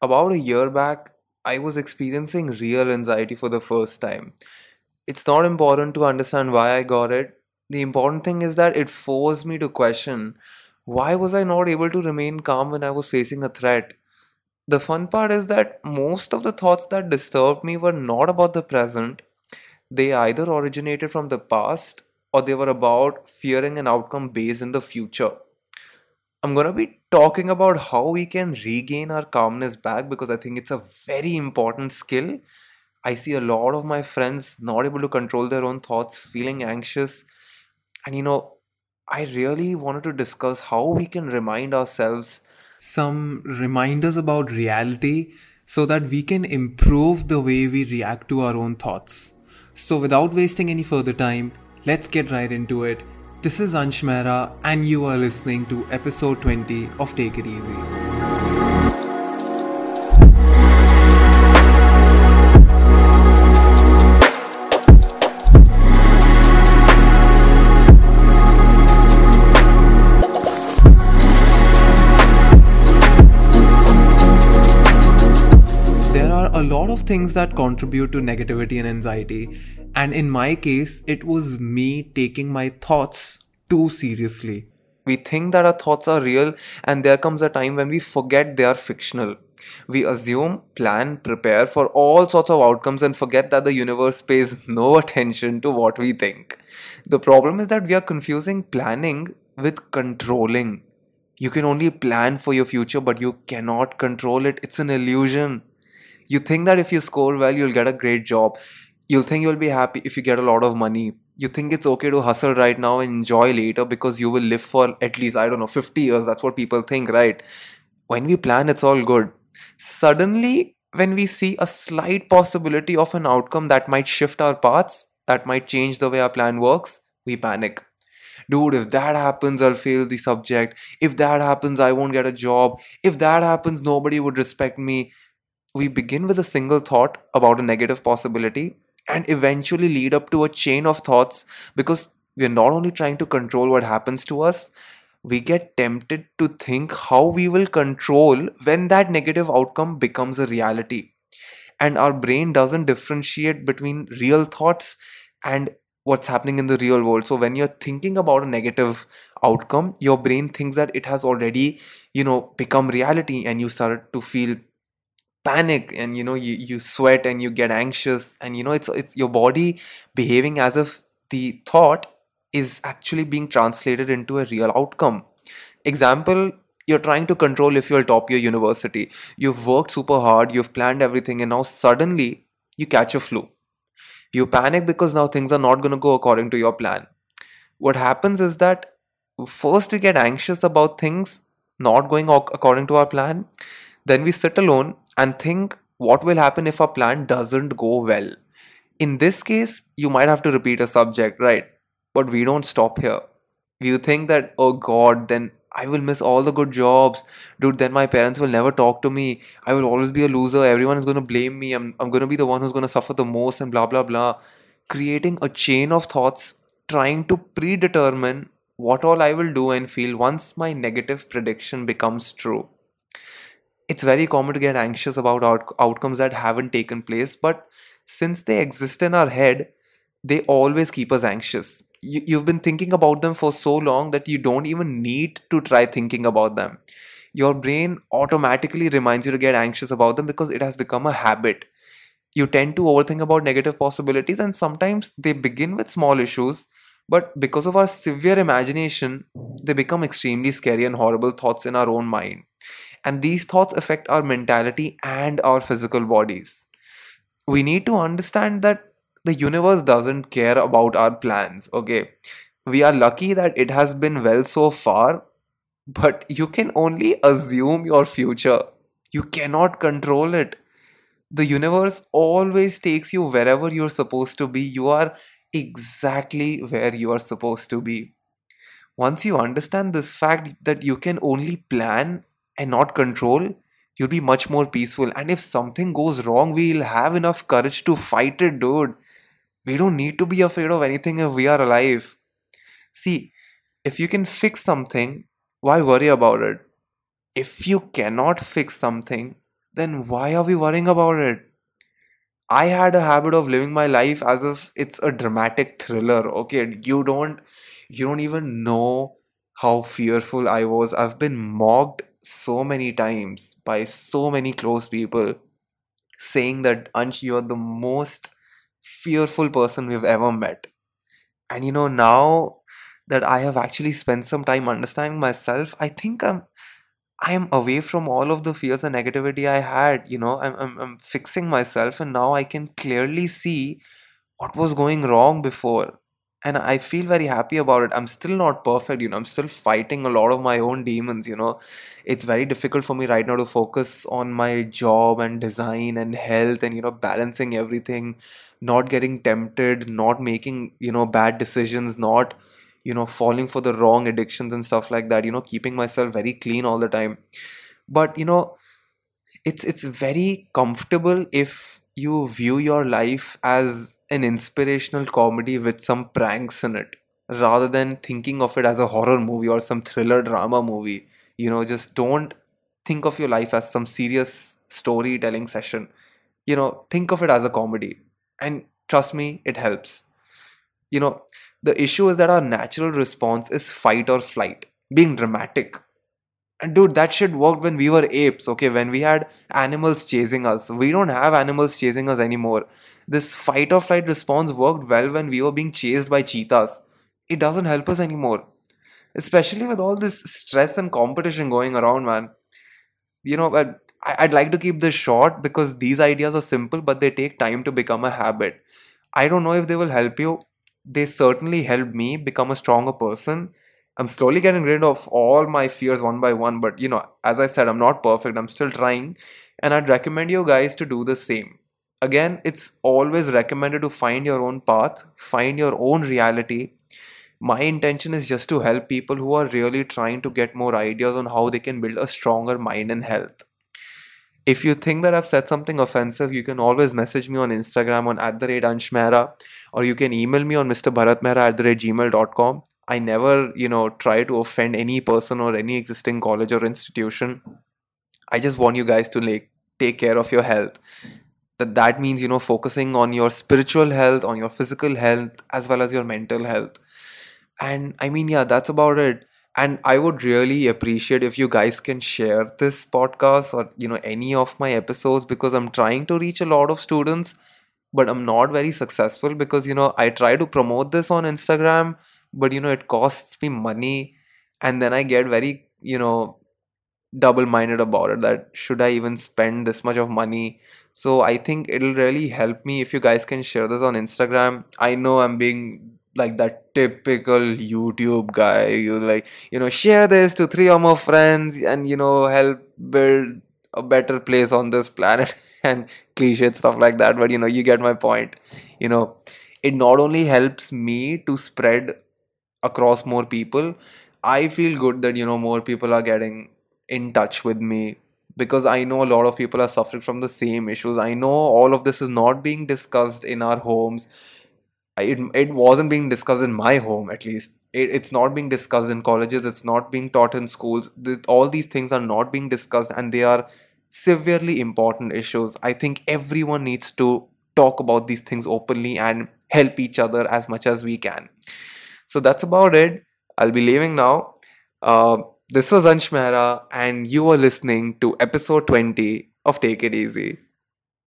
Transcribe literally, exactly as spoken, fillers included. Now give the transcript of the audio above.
About a year back, I was experiencing real anxiety for the first time. It's not important to understand why I got it. The important thing is that it forced me to question, why was I not able to remain calm when I was facing a threat? The fun part is that most of the thoughts that disturbed me were not about the present. They either originated from the past or they were about fearing an outcome based in the future. I'm going to be talking about how we can regain our calmness back because I think it's a very important skill. I see a lot of my friends not able to control their own thoughts, feeling anxious. And you know, I really wanted to discuss how we can remind ourselves some reminders about reality so that we can improve the way we react to our own thoughts. So, without wasting any further time, let's get right into it. This is Ansh Mehra, and you are listening to episode twenty of Take It Easy. There are a lot of things that contribute to negativity and anxiety, and in my case, it was me taking my thoughts too seriously. We think that our thoughts are real, and there comes a time when we forget they are fictional. We assume, plan, prepare for all sorts of outcomes and forget that the universe pays no attention to what we think. The problem is that we are confusing planning with controlling. You can only plan for your future, but you cannot control it. It's an illusion. You think that if you score well, you'll get a great job. You'll think you'll be happy if you get a lot of money. You think it's okay to hustle right now and enjoy later because you will live for at least, I don't know, fifty years. That's what people think, right? When we plan, it's all good. Suddenly, when we see a slight possibility of an outcome that might shift our paths, that might change the way our plan works, we panic. Dude, if that happens, I'll fail the subject. If that happens, I won't get a job. If that happens, nobody would respect me. We begin with a single thought about a negative possibility and eventually lead up to a chain of thoughts because we're not only trying to control what happens to us, we get tempted to think how we will control when that negative outcome becomes a reality. And our brain doesn't differentiate between real thoughts and what's happening in the real world. So when you're thinking about a negative outcome, your brain thinks that it has already, you know, become reality, and you start to feel panic, and you know you, you sweat and you get anxious, and you know it's it's your body behaving as if the thought is actually being translated into a real outcome. Example, you're trying to control if you'll top your university. You've worked super hard, you've planned everything, and now suddenly you catch a flu. You panic because now things are not going to go according to your plan. What happens is that first we get anxious about things not going ac- according to our plan. Then we sit alone and think what will happen if our plan doesn't go well. In this case, you might have to repeat a subject, right? But we don't stop here. You think that, oh god, then I will miss all the good jobs. Dude, then my parents will never talk to me. I will always be a loser. Everyone is going to blame me. I'm, I'm going to be the one who's going to suffer the most, and blah, blah, blah. Creating a chain of thoughts, trying to predetermine what all I will do and feel once my negative prediction becomes true. It's very common to get anxious about out- outcomes that haven't taken place, but since they exist in our head, they always keep us anxious. You, you've been thinking about them for so long that you don't even need to try thinking about them. Your brain automatically reminds you to get anxious about them because it has become a habit. You tend to overthink about negative possibilities, and sometimes they begin with small issues, but because of our severe imagination, they become extremely scary and horrible thoughts in our own mind. And these thoughts affect our mentality and our physical bodies. We need to understand that the universe doesn't care about our plans, okay? We are lucky that it has been well so far, but you can only assume your future. You cannot control it. The universe always takes you wherever you're supposed to be. You are exactly where you are supposed to be. Once you understand this fact that you can only plan and not control, you'll be much more peaceful. And if something goes wrong, we'll have enough courage to fight it, dude. We don't need to be afraid of anything if we are alive. See, if you can fix something, why worry about it? If you cannot fix something, then why are we worrying about it? I had a habit of living my life as if it's a dramatic thriller. Okay, you don't you don't even know how fearful I was. I've been mocked so many times by so many close people saying that Ansh, you're the most fearful person we've ever met. And you know, now that I have actually spent some time understanding myself, I think I'm I'm away from all of the fears and negativity I had. You know, I'm, I'm, I'm fixing myself, and now I can clearly see what was going wrong before. And I feel very happy about it. I'm still not perfect, you know, I'm still fighting a lot of my own demons, you know. It's very difficult for me right now to focus on my job and design and health and, you know, balancing everything, not getting tempted, not making, you know, bad decisions, not, you know, falling for the wrong addictions and stuff like that, you know, keeping myself very clean all the time. But, you know, it's it's very comfortable if you view your life as an inspirational comedy with some pranks in it rather than thinking of it as a horror movie or some thriller drama movie. You know, just don't think of your life as some serious storytelling session. You know, think of it as a comedy, and trust me, it helps. You know, the issue is that our natural response is fight or flight, being dramatic. And dude, that shit worked when we were apes, okay? When we had animals chasing us. We don't have animals chasing us anymore. This fight or flight response worked well when we were being chased by cheetahs. It doesn't help us anymore. Especially with all this stress and competition going around, man. You know, but I- I'd like to keep this short because these ideas are simple, but they take time to become a habit. I don't know if they will help you. They certainly helped me become a stronger person. I'm slowly getting rid of all my fears one by one, but you know, as I said, I'm not perfect. I'm still trying, and I'd recommend you guys to do the same. Again, it's always recommended to find your own path, find your own reality. My intention is just to help people who are really trying to get more ideas on how they can build a stronger mind and health. If you think that I've said something offensive, you can always message me on Instagram on at the rate Anshmehra, or you can email me on mister Bharat Mehra at the rate gmail dot com. I never, you know, try to offend any person or any existing college or institution. I just want you guys to like take care of your health. That that means, you know, focusing on your spiritual health, on your physical health, as well as your mental health. And I mean, yeah, that's about it. And I would really appreciate if you guys can share this podcast or, you know, any of my episodes because I'm trying to reach a lot of students, but I'm not very successful because, you know, I try to promote this on Instagram, but, you know, it costs me money. And then I get very, you know, double minded about it that should I even spend this much of money? So I think it'll really help me if you guys can share this on Instagram. I know I'm being like that typical YouTube guy. You like, you know, share this to three or more friends and, you know, help build a better place on this planet and cliched stuff like that. But, you know, you get my point. You know, it not only helps me to spread across more people, I feel good that, you know, more people are getting in touch with me because I know a lot of people are suffering from the same issues. I know all of this is not being discussed in our homes. It, it wasn't being discussed in my home, at least. It, it's not being discussed in colleges. It's not being taught in schools. The, all these things are not being discussed and they are severely important issues. I think everyone needs to talk about these things openly and help each other as much as we can. So that's about it. I'll be leaving now. Uh, this was Ansh Mehra, and you are listening to episode twenty of Take It Easy.